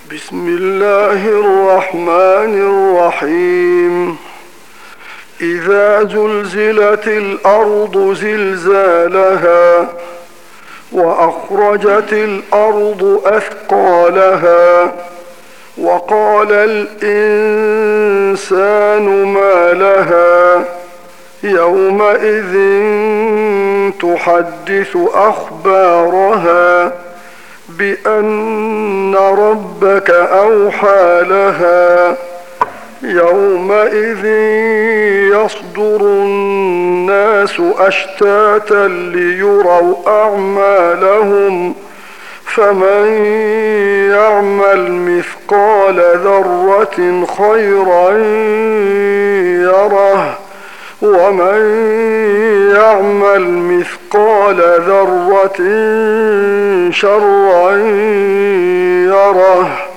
بسم الله الرحمن الرحيم. إذا زلزلت الأرض زلزالها وأخرجت الأرض أثقالها وقال الإنسان ما لها يومئذ تحدث أخبارها بأن ربك أوحى لها يومئذ يصدر الناس أشتاتا ليروا أعمالهم فمن يعمل مثقال ذرة خيرا يره ومن يعمل مثقال ذرة شرا يره